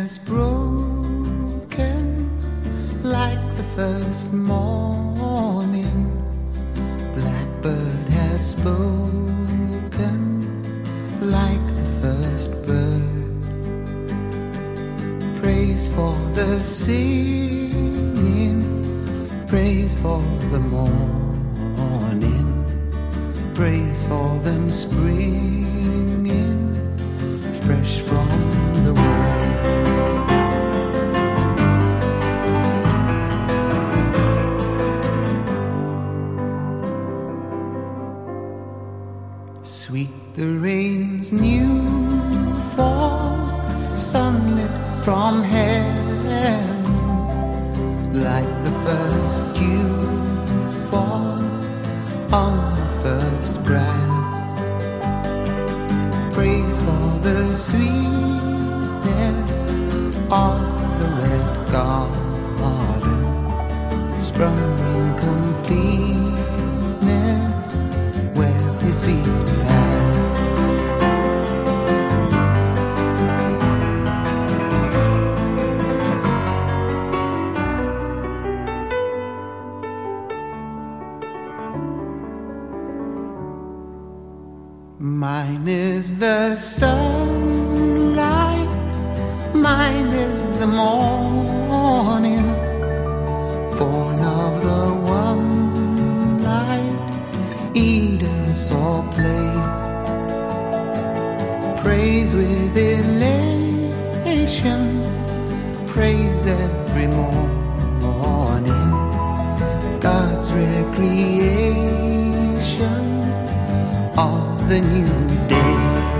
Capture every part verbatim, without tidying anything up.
has broken like the first morning. Blackbird has spoken like the first bird. Praise for the singing, praise for the morning, praise for them springing fresh from the world. Sweet the rain's new fall, sunlit from heaven, like the first dew fall on the first grass. Praise for the sweetness of the red garden, sprung in completeness where his feet pass. Mine is the sunlight, mine is the morning, born of the one light Eden saw play. Praise with elation, praise every morning, God's recreation of the new day.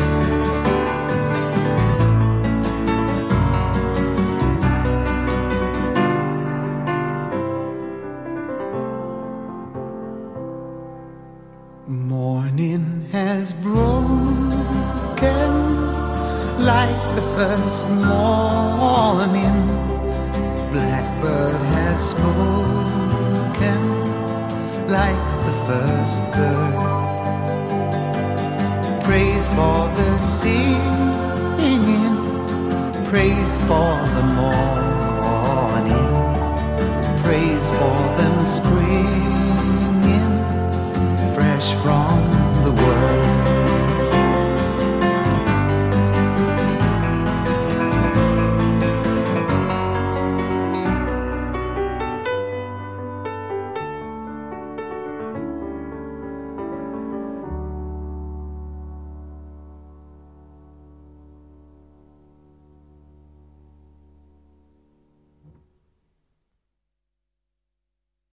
Morning has broken like the first morning. Blackbird has spoken like the first bird. Praise for the singing, praise for the morning, praise for them springing fresh from